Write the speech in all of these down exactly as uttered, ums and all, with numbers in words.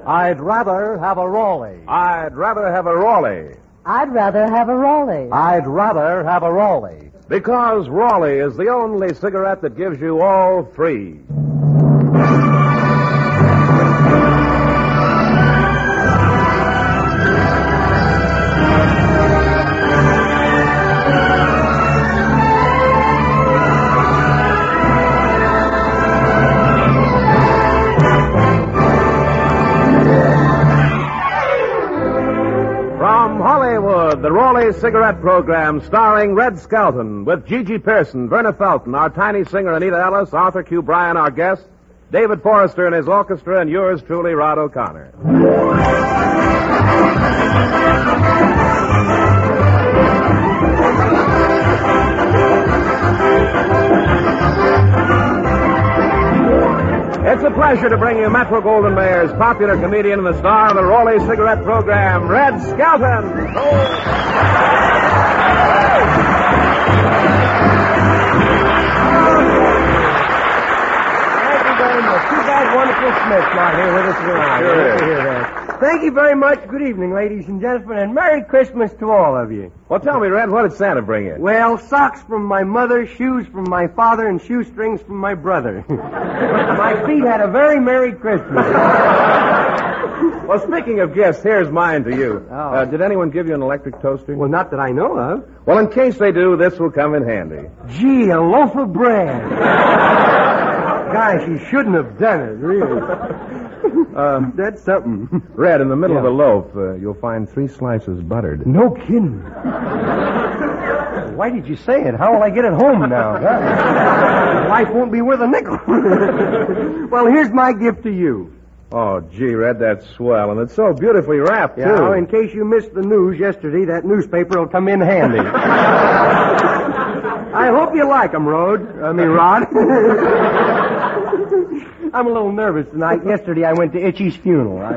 I'd rather have a Raleigh. I'd rather have a Raleigh. I'd rather have a Raleigh. I'd rather have a Raleigh. Because Raleigh is the only cigarette that gives you all three. The Raleigh Cigarette Program, starring Red Skelton, with Gigi Pearson, Verna Felton, our tiny singer Anita Ellis, Arthur Q. Bryan, our guest, David Forrester and his orchestra, and yours truly, Rod O'Connor. It's a pleasure to bring you Metro-Goldwyn-Mayer's popular comedian and the star of the Raleigh Cigarette Program, Red Skelton. Oh. Wonderful Smith not here with us tonight. Sure. Thank you very much. Good evening, ladies and gentlemen, and Merry Christmas to all of you. Well, tell me, Red, what did Santa bring in? Well, socks from my mother, shoes from my father, and shoestrings from my brother. My feet had a very Merry Christmas. Well, speaking of gifts, here's mine to you. Oh. Uh, did anyone give you an electric toaster? Well, not that I know of. Well, in case they do, this will come in handy. Gee, a loaf of bread. Gosh, you shouldn't have done it, really. Uh, That's something. Red, in the middle Yeah. of the loaf, uh, you'll find three slices buttered. No kidding. Why did you say it? How will I get it home now? Huh? Life won't be worth a nickel. Well, here's my gift to you. Oh, gee, Red, that's swell, and it's so beautifully wrapped, Yeah, too. in case you missed the news yesterday, that newspaper will come in handy. I hope you like 'em, Rod. I mean, Rod. I'm a little nervous tonight. Yesterday I went to Itchy's funeral. I...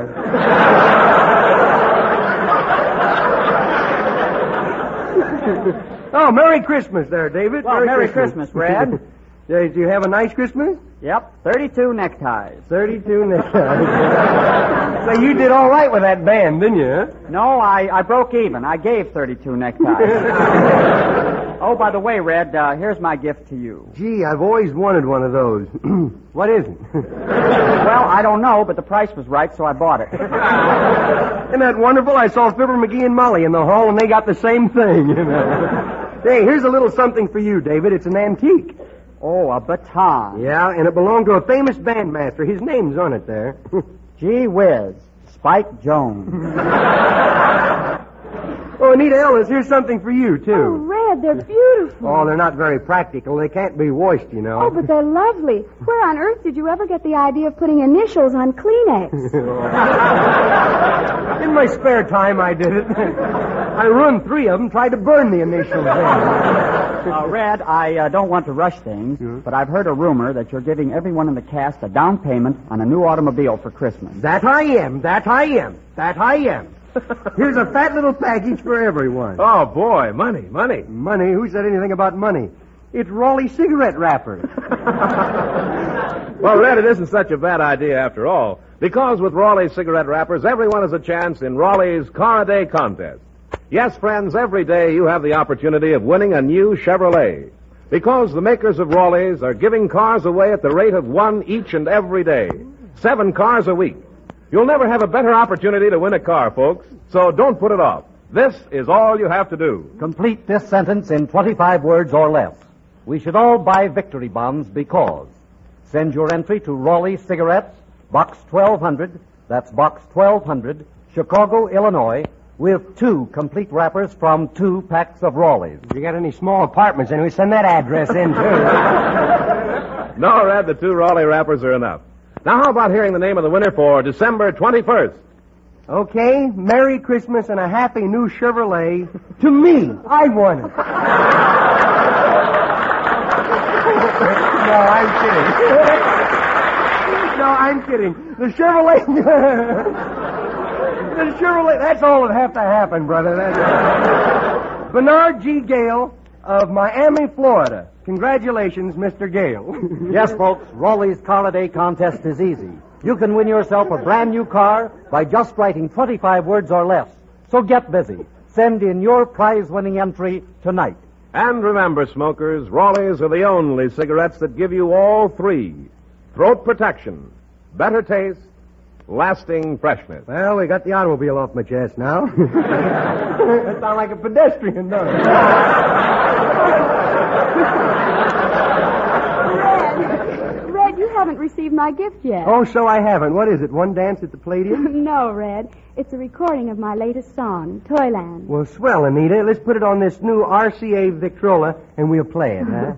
Oh, Merry Christmas there, David. Well, Merry Christmas, Brad. Yeah, do you have a nice Christmas? Yep, thirty-two neckties. Thirty-two neckties. So you did all right with that band, didn't you? Huh? No, I, I broke even. I gave thirty-two neckties. Oh, by the way, Red, uh, here's my gift to you. Gee, I've always wanted one of those. What is it? Well, I don't know, but the price was right, so I bought it. Isn't that wonderful? I saw Fibber McGee and Molly in the hall, and they got the same thing. You know? Hey, here's a little something for you, David. It's an antique. Oh, a baton. Yeah, and it belonged to a famous bandmaster. His name's on it there. Gee whiz, Spike Jones. Oh, Anita Ellis, here's something for you, too. Oh, Red, they're beautiful. Oh, they're not very practical. They can't be washed, you know. Oh, but they're lovely. Where on earth did you ever get the idea of putting initials on Kleenex? In my spare time, I did it. I run three of them, tried to burn the initials. Uh, Red, I uh, don't want to rush things, Yeah. but I've heard a rumor that you're giving everyone in the cast a down payment on a new automobile for Christmas. That I am. That I am. That I am. Here's a fat little package for everyone. Oh, boy, money, money. Money? Who said anything about money? It's Raleigh cigarette wrappers. Well, Red, it isn't such a bad idea after all, because with Raleigh cigarette wrappers, everyone has a chance in Raleigh's Car a Day contest. Yes, friends, every day you have the opportunity of winning a new Chevrolet, because the makers of Raleigh's are giving cars away at the rate of one each and every day. Seven cars a week. You'll never have a better opportunity to win a car, folks, so don't put it off. This is all you have to do. Complete this sentence in twenty-five words or less. We should all buy victory bonds because. Send your entry to Raleigh Cigarettes, Box twelve hundred, that's Box twelve hundred, Chicago, Illinois, with two complete wrappers from two packs of Raleigh's. If you got any small apartments, anyway, send that address in, too. No, Red, the two Raleigh wrappers are enough. Now, how about hearing the name of the winner for December twenty-first? Okay, Merry Christmas and a happy new Chevrolet to me. I won it. No, I'm kidding. No, I'm kidding. The Chevrolet... the Chevrolet... That's all that have to happen, brother. That's... Bernard G. Gale of Miami, Florida. Congratulations, Mister Gale. Yes, folks, Raleigh's Car a Day contest is easy. You can win yourself a brand new car by just writing twenty-five words or less. So get busy. Send in your prize-winning entry tonight. And remember, smokers, Raleigh's are the only cigarettes that give you all three. Throat protection, better taste, lasting freshness. Well, we got the automobile off my chest now. That sounds like a pedestrian, doesn't it? Red, Red, you haven't received my gift yet. Oh, so I haven't. What is it, one dance at the Palladium? No, Red. It's a recording of my latest song, Toyland. Well, swell, Anita. Let's put it on this new R C A Victrola, and we'll play it, huh?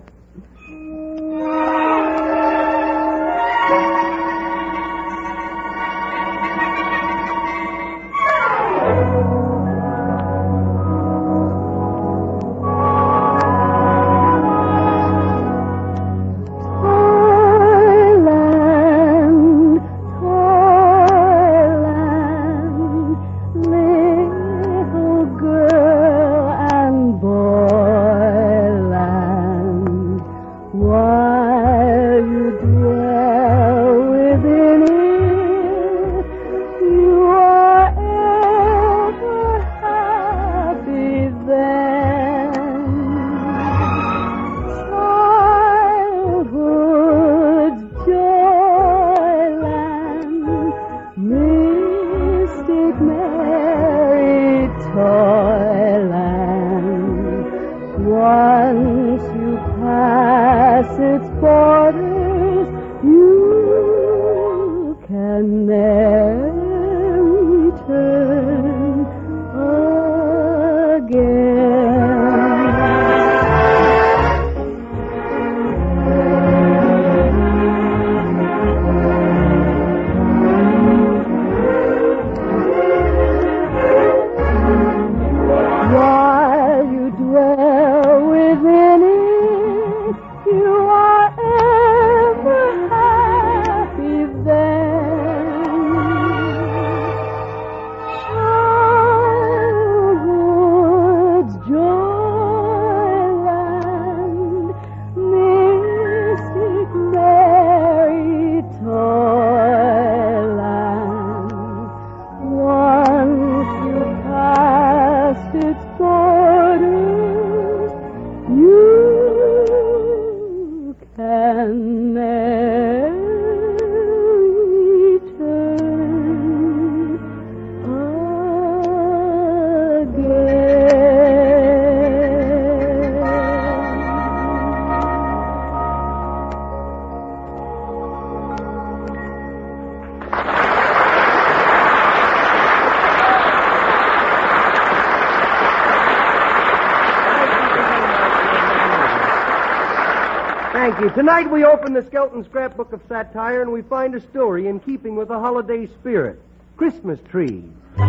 Thank you. Tonight we open the Skelton Scrapbook of Satire and we find a story in keeping with the holiday spirit. Christmas trees.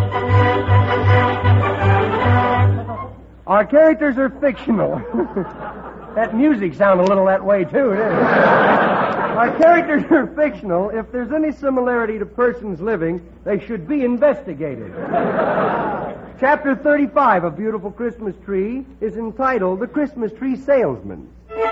Our characters are fictional. That music sounded a little that way, too, didn't it? Our characters are fictional. If there's any similarity to persons living, they should be investigated. Chapter thirty-five of Beautiful Christmas Tree is entitled The Christmas Tree Salesman.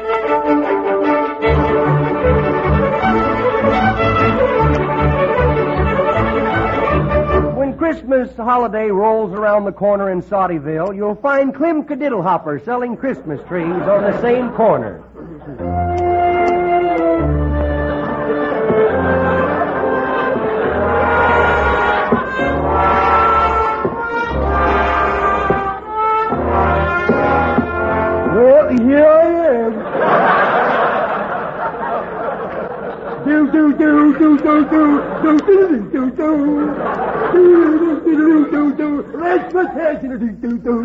When Christmas holiday rolls around the corner in Soddyville, you'll find Clem Cadiddlehopper selling Christmas trees on the same corner. Well, here I am. Do do do do do do do do do do do do do do. Let's put that in do do do.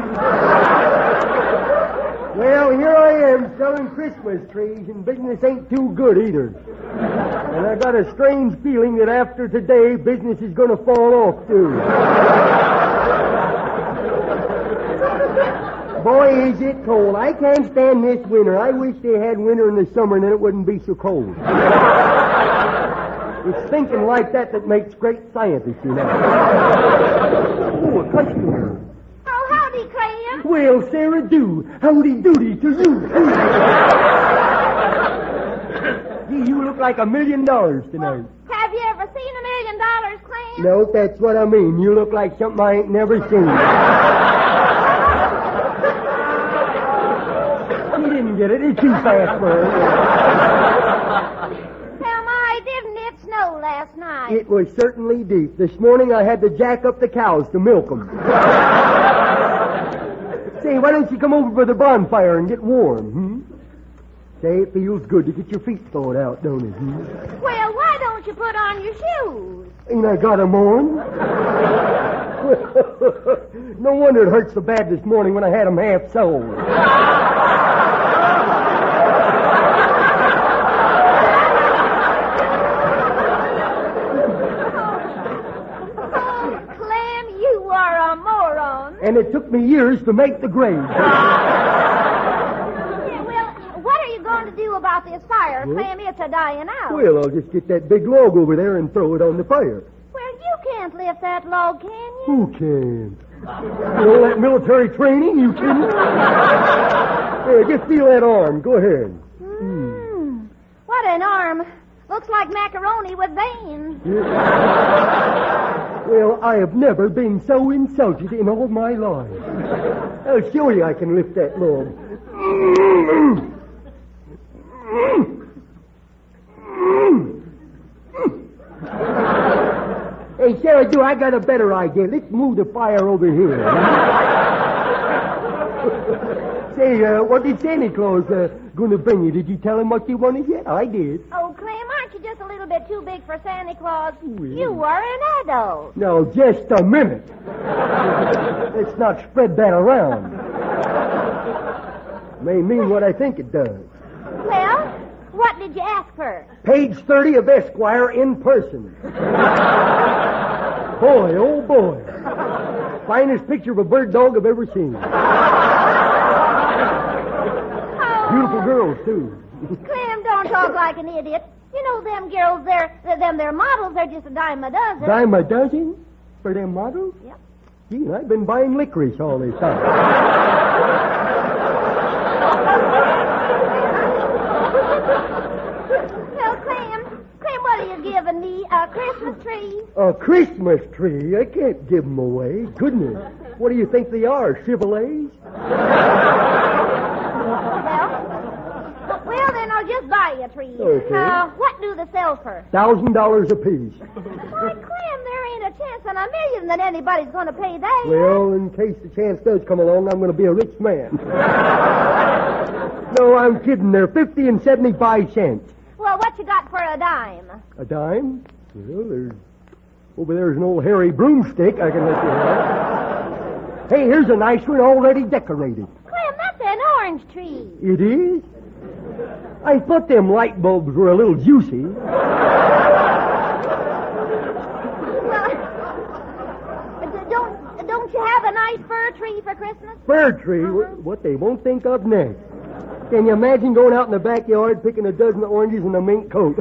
Well, here I am selling Christmas trees, and business ain't too good either. And I got a strange feeling that after today, business is going to fall off too. Boy, is it cold. I can't stand this winter. I wish they had winter in the summer and then it wouldn't be so cold. It's thinking like that that makes great scientists, you know. Oh, a customer. Oh, howdy, Clem. Well, Sarah do. Howdy doody to you. Gee, you look like a million dollars tonight. Have you ever seen a million dollars, Clem? No, that's what I mean. You look like something I ain't never seen. He didn't get it. It's too fast for her. Tell my, didn't it snow last night? It was certainly deep. This morning I had to jack up the cows to milk them. Say, why don't you come over by the bonfire and get warm, hmm? Say, it feels good to get your feet thawed out, don't it, hmm? Well, why don't you put on your shoes? Ain't I got 'em on? No wonder it hurt so bad this morning when I had 'em half soled. And it took me years to make the grade. Yeah, well, what are you going to do about this fire, Clem? It's a dying out. Well, I'll just get that big log over there and throw it on the fire. Well, you can't lift that log, can you? Who can? You know that military training? You kidding? Here, just feel that arm. Go ahead. Mm. What an arm. Looks like macaroni with veins. Well, I have never been so insulted in all my life. I'll show you I can lift that log. Hey, Sarah, do I got a better idea. Let's move the fire over here. Say, uh, what did Santa Claus uh, going to bring you? Did you tell him what you wanted yet? I did. Oh, Clem, aren't you just a little bit too big for Santa Claus? Well, you are an adult. Now, just a minute. Let's not spread that around. May mean what I think it does. Well, what did you ask for? Page thirty of Esquire in person. Boy, oh boy. Finest picture of a bird dog I've ever seen. Beautiful girls, too. Clem, don't talk like an idiot. You know them girls, they're, them, their models, they're just a dime a dozen. Dime a dozen? For them models? Yep. Gee, I've been buying licorice all this time. Well, Clem, Clem, what are you giving me? A Christmas tree? A Christmas tree? I can't give them away. Goodness. What do you think they are, Chevrolets? Well, then I'll just buy you a tree. Okay. Uh, what do they sell for? Thousand dollars apiece. Why, Clem, there ain't a chance in a million that anybody's going to pay that. Well, in case the chance does come along, I'm going to be a rich man. No, I'm kidding. They're fifty and seventy-five cents. Well, what you got for a dime? A dime? Well, there's over there's an old hairy broomstick I can let you have. Hey, here's a nice one already decorated. Clem, that's an orange tree. It is? I thought them light bulbs were a little juicy. Well, don't, don't you have a nice fir tree for Christmas? Fir tree? Uh-huh. What they won't think of next. Can you imagine going out in the backyard picking a dozen oranges in a mink coat?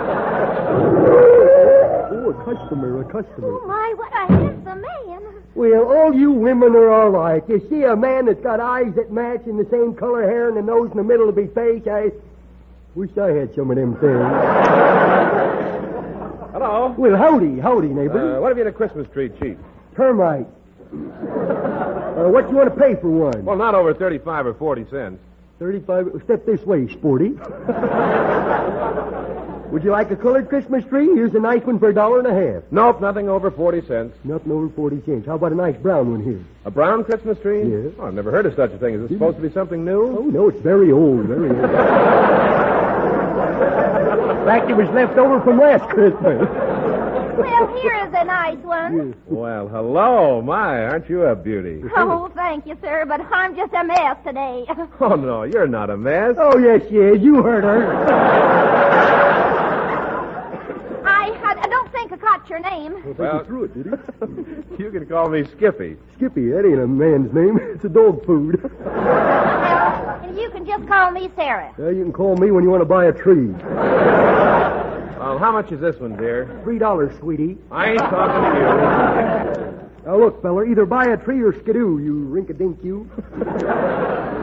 Oh, a customer, a customer. Oh, my, what a handsome man. Well, all you women are all right. You see a man that's got eyes that match and the same color hair and the nose in the middle of his face, I wish I had some of them things. Hello. Well, howdy, howdy, neighbor. Uh, what have you in a Christmas tree cheap? Termite. uh, what do you want to pay for one? Well, not over thirty-five or forty cents. Thirty-five. Step this way, sporty. Would you like a colored Christmas tree? Here's a nice one for a dollar and a half. Nope, nothing over forty cents. Nothing over forty cents. How about a nice brown one here? A brown Christmas tree? Yes. Oh, I've never heard of such a thing. Is it supposed to be something new? Oh, no, it's very old, very old. In fact, it was left over from last Christmas. Well, here is a nice one. Well, hello. My, aren't you a beauty? Oh, thank you, sir, but I'm just a mess today. Oh, no, you're not a mess. Oh, yes, she is. You heard her. I, I don't think I caught your name. Well, he threw it, did he? You can call me Skippy. Skippy, that ain't a man's name. It's a dog food. Well, you can just call me Sarah. Well, you can call me when you want to buy a tree. Well, how much is this one, dear? Three dollars, sweetie. I ain't talking to you. Now, look, feller, either buy a tree or skidoo, you rink-a-dink you.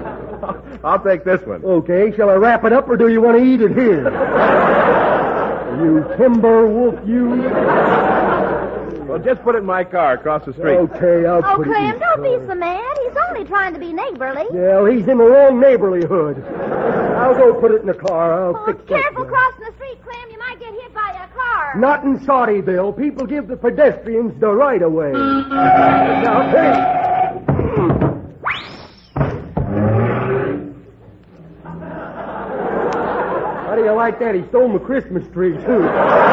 I'll take this one. Okay, shall I wrap it up or do you want to eat it here? You timber wolf, you. Well, just put it in my car across the street. Okay, I'll Oh, put it Clem, in don't car. be so mad. He's only trying to be neighborly. Yeah, well, he's in the wrong neighborhood. I'll go put it in the car. I'll Oh, fix that. careful now. crossing the street, Clem. You might get hit by a car. Not in Saudyville. People give the pedestrians the right of way. Now, hey. How do you like that? He stole my Christmas tree, too.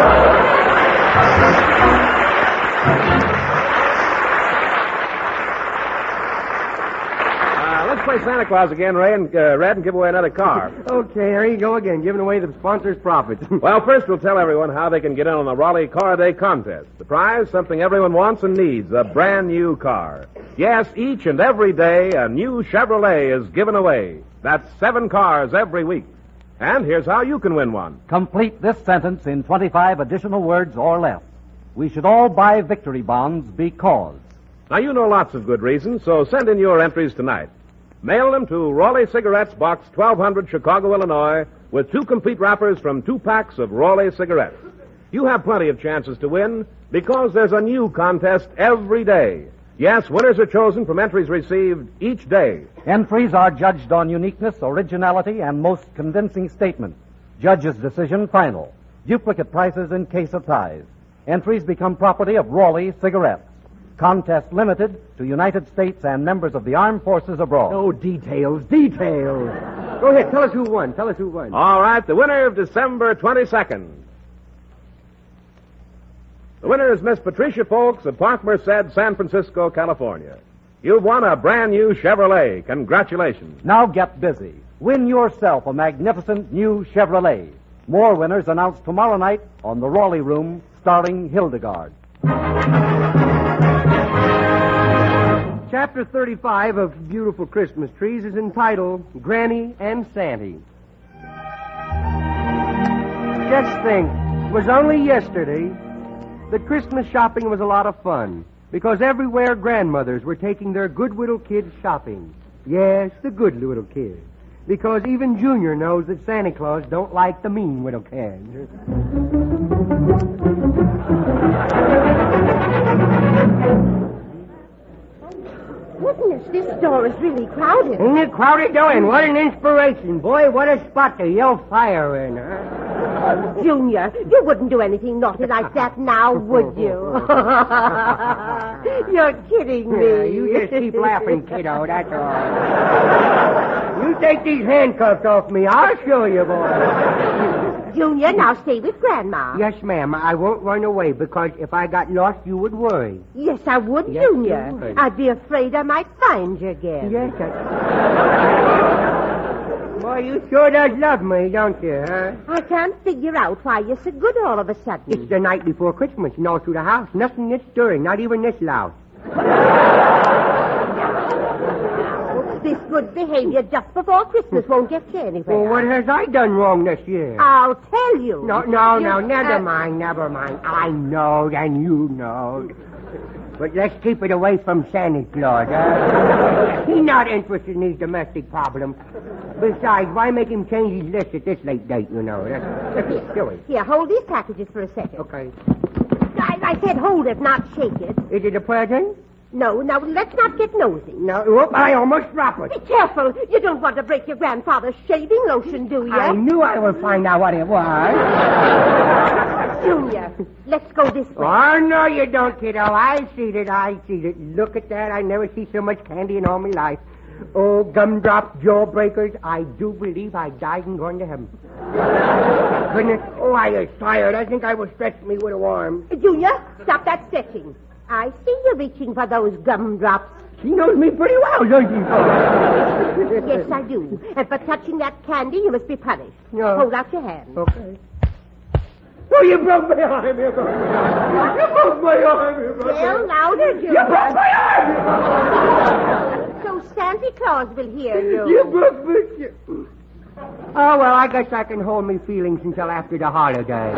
Uh, let's play Santa Claus again, Ray, and uh, Red, and give away another car. Okay, there you go again, giving away the sponsor's profits. Well, first we'll tell everyone how they can get in on the Raleigh Car Day contest. The prize, something everyone wants and needs, a brand new car. Yes, each and every day, a new Chevrolet is given away. That's seven cars every week. And here's how you can win one. Complete this sentence in twenty-five additional words or less. We should all buy victory bonds because. Now, you know lots of good reasons, so send in your entries tonight. Mail them to Raleigh Cigarettes, Box twelve hundred, Chicago, Illinois, with two complete wrappers from two packs of Raleigh cigarettes. You have plenty of chances to win because there's a new contest every day. Yes, winners are chosen from entries received each day. Entries are judged on uniqueness, originality, and most convincing statement. Judge's decision final. Duplicate prices in case of ties. Entries become property of Raleigh Cigarettes. Contest limited to United States and members of the armed forces abroad. Oh, details, details. Go ahead, tell us who won. Tell us who won. All right, the winner of December twenty-second. The winner is Miss Patricia Folks of Park Merced, San Francisco, California. You've won a brand new Chevrolet. Congratulations. Now get busy. Win yourself a magnificent new Chevrolet. More winners announced tomorrow night on the Raleigh Room, starring Hildegard. Chapter thirty-five of Beautiful Christmas Trees is entitled Granny and Santy. Just think, it was only yesterday that Christmas shopping was a lot of fun because everywhere grandmothers were taking their good little kids shopping. Yes, the good little kids. Because even Junior knows that Santa Claus don't like the mean little kids. Goodness, this store is really crowded. Isn't it crowded, though? And what an inspiration. Boy, what a spot to yell fire in, huh? Junior, you wouldn't do anything naughty like that now, would you? You're kidding me. Yeah, you just keep laughing, kiddo, that's all. You take these handcuffs off me. I'll show you, boy. Junior, now stay with Grandma. Yes, ma'am. I won't run away because if I got lost, you would worry. Yes, I would, Yes, Junior. you would. I'd be afraid I might find you again. Yes, I... Boy, you sure does love me, don't you, huh? I can't figure out why you're so good all of a sudden. It's the night before Christmas and all through the house. Nothing is stirring, not even this loud. This good behavior just before Christmas won't get you anywhere. Well, what has I done wrong this year? I'll tell you. No, no, You- no, never uh, mind, never mind. I know, and you know. But let's keep it away from Santa Claus, huh? He's not interested in these domestic problems. Besides, why make him change his list at this late date, you know? That's, that's silly. Here, hold these packages for a second. Okay. I, I said hold it, not shake it. Is it a present? No, now let's not get nosy. No, whoop, I almost dropped Be it. careful. You don't want to break your grandfather's shaving lotion, do you? I knew I would find out what it was. Junior, let's go this way. Oh, no, you don't, kiddo. I see it, I see it. Look at that. I never see so much candy in all my life. Oh, gumdrops, jawbreakers. I do believe I died and gone to heaven. Goodness. Oh, I was tired. I think I will stretch me with a worm. Junior, stop that stretching. I see you reaching for those gumdrops. She knows me pretty well, don't she? Yes, I do. And for touching that candy, you must be punished. No. Hold out your hand. Okay. Oh, you broke my arm. You broke my arm. You broke my arm. You broke my Yell arm. louder, Junior. You broke my arm. So Santa Claus will hear you. You broke my... Oh, well, I guess I can hold me feelings until after the holiday.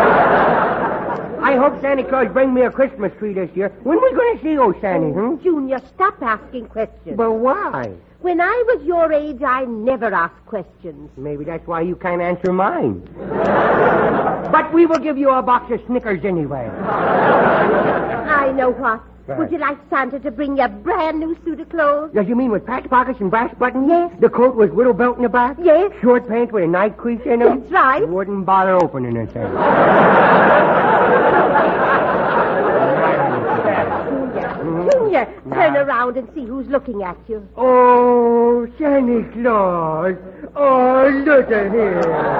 I hope Santa Claus bring me a Christmas tree this year. When we going to see old Santa, hmm? Junior, stop asking questions. But why? When I was your age, I never asked questions. Maybe that's why you can't answer mine. But we will give you a box of Snickers anyway. I know what. Right. Would you like Santa to bring you a brand new suit of clothes? Does you mean with patch pockets and brass buttons? Yes. The coat with widow belt in the back? Yes. Short pants with a night crease in them? That's right. You wouldn't bother opening it then. Junior, turn around and see who's looking at you. Oh, Santa Claus. Oh, look at him.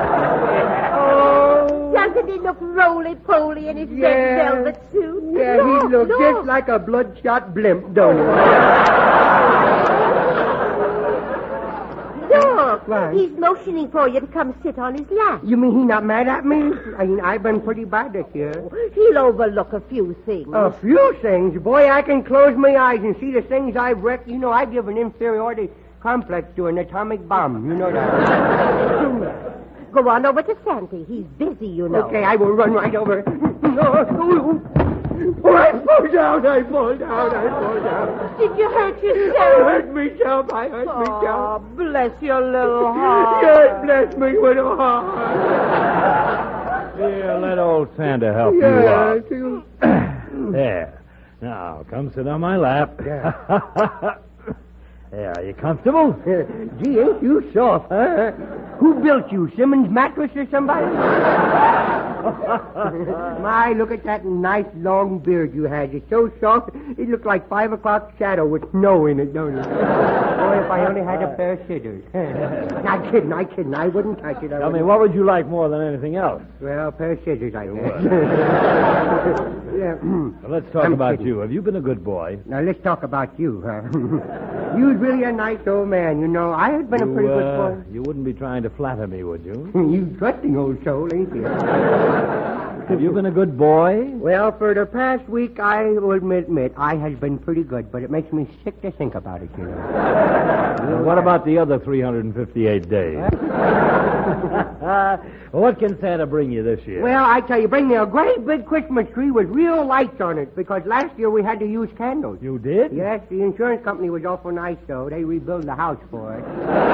Oh. Doesn't he look roly-poly in his Yeah. red velvet suit? Yeah, Look, he looks look. just like a bloodshot blimp, don't he? Look, Right. he's motioning for you to come sit on his lap. You mean he not mad at me? I mean, I've been pretty bad this year. He'll overlook a few things. A few things. Boy, I can close my eyes and see the things I've wrecked. You know, I give an inferiority complex to an atomic bomb. You know that. Go on over to Santa. He's busy, you know. Okay, I will run right over. Oh, I fall down, I fall down, I fall down. Did you hurt I yourself? hurt myself, I hurt Oh, myself. bless your little heart. Yes, bless me with a heart. Here, let old Santa help Yes. you out. There. Now, come sit on my lap. Yeah. There, are you comfortable? Gee, ain't you soft, huh? Who built you, Simmons Mattress or somebody? My, look at that nice long beard you had. It's so soft, it looked like five o'clock shadow with snow in it, don't it? Boy, if I only had a pair of scissors. Not kidding, not kidding. I wouldn't touch it. I Tell me, wouldn't. what would you like more than anything else? Well, a pair of scissors, I guess. Yeah. Well, let's talk I'm about kidding. you. Have you been a good boy? Now, let's talk about you, huh? You was really a nice old man, you know. I had been a pretty you, good uh, boy. you wouldn't be trying to flatter me, would you? You trusting old soul, ain't you? Have you been a good boy? Well, for the past week, I will admit I has been pretty good, but it makes me sick to think about it, you know. And what about the other three hundred fifty-eight days? What can Santa bring you this year? Well, I tell you, bring me a great big Christmas tree with real lights on it, because last year we had to use candles. You did? Yes, the insurance company was awful nice, though. They rebuilt the house for us.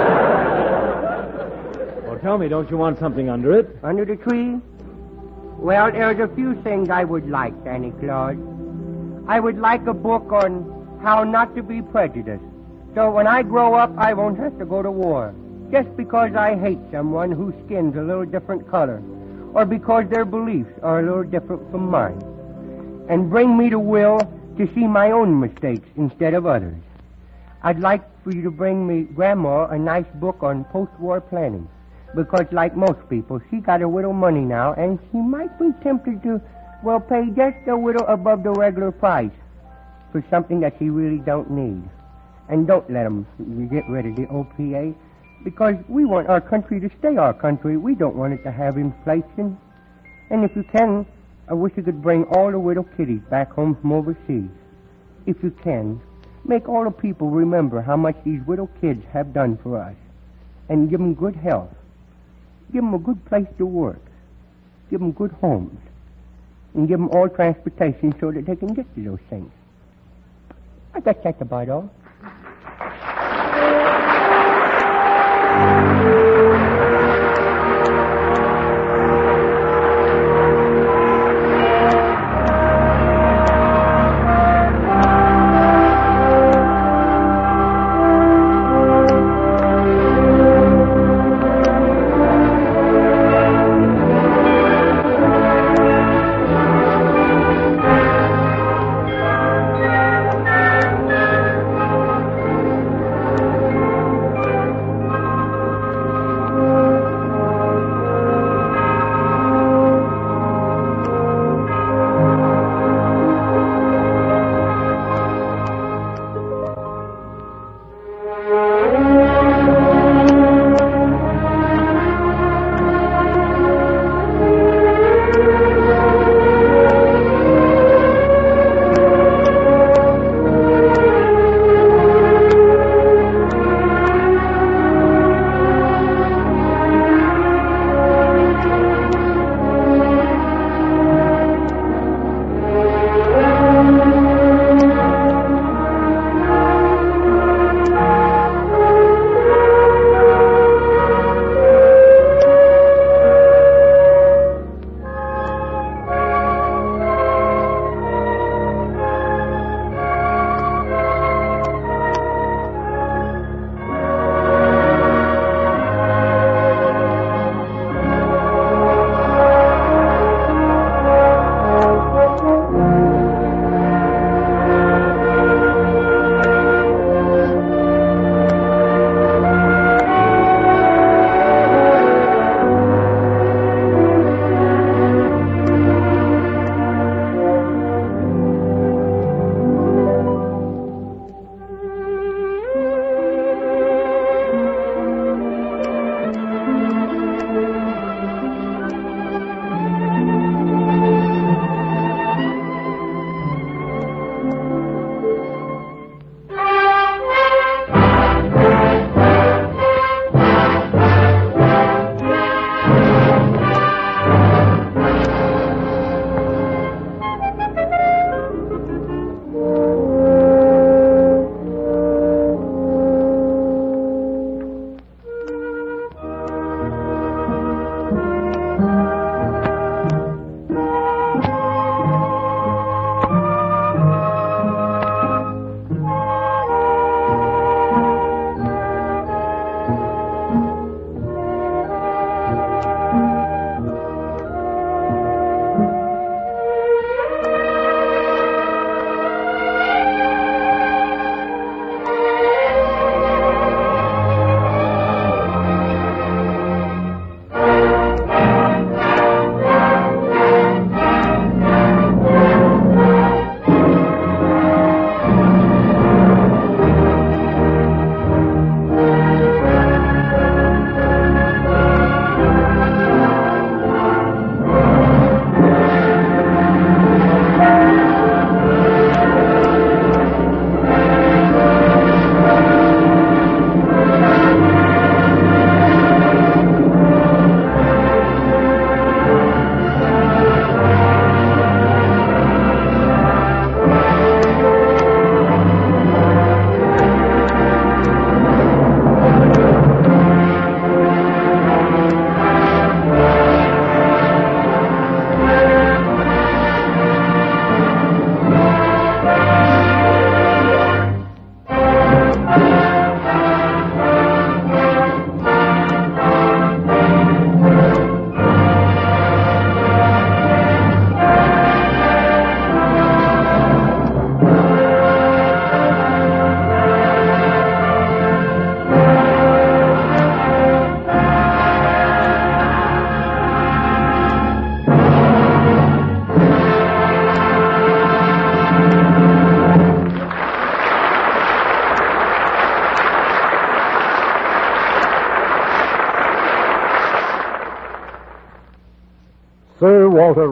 Well, tell me, don't you want something under it? Under the tree? Well, there's a few things I would like, Santa Claus. I would like a book on how not to be prejudiced. So when I grow up, I won't have to go to war. Just because I hate someone whose skin's a little different color, or because their beliefs are a little different from mine. And bring me the will to see my own mistakes instead of others. I'd like for you to bring me, Grandma, a nice book on post-war planning. Because like most people, she got a little money now, and she might be tempted to, well, pay just a little above the regular price for something that she really don't need. And don't let them get rid of the O P A, because we want our country to stay our country. We don't want it to have inflation. And if you can, I wish you could bring all the little kiddies back home from overseas. If you can, make all the people remember how much these little kids have done for us. And give them good health. Give them a good place to work. Give them good homes. And give them all transportation so that they can get to those things. I guess that's about all.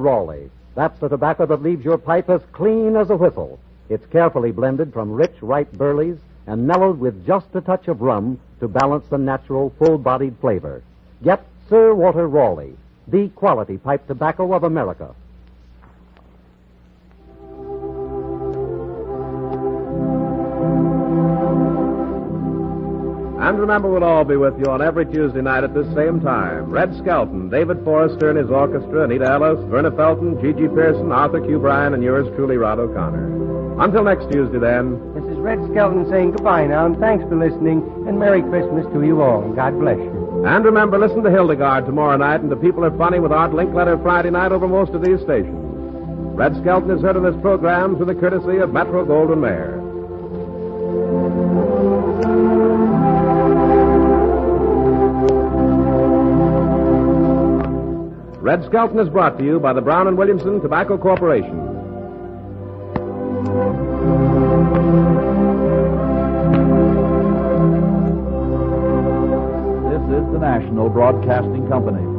Raleigh. That's the tobacco that leaves your pipe as clean as a whistle. It's carefully blended from rich, ripe burleys and mellowed with just a touch of rum to balance the natural, full-bodied flavor. Get Sir Walter Raleigh, the quality pipe tobacco of America. And remember, we'll all be with you on every Tuesday night at this same time. Red Skelton, David Forrester and his orchestra, Anita Ellis, Verna Felton, Gigi Pearson, Arthur Q. Bryan, and yours truly, Rod O'Connor. Until next Tuesday, then. This is Red Skelton saying goodbye now, and thanks for listening, and Merry Christmas to you all. God bless you. And remember, listen to Hildegard tomorrow night, and the People Are Funny with Art Linkletter Friday night over most of these stations. Red Skelton is heard in this program through the courtesy of Metro Goldwyn Mayer. Red Skelton is brought to you by the Brown and Williamson Tobacco Corporation. This is the National Broadcasting Company.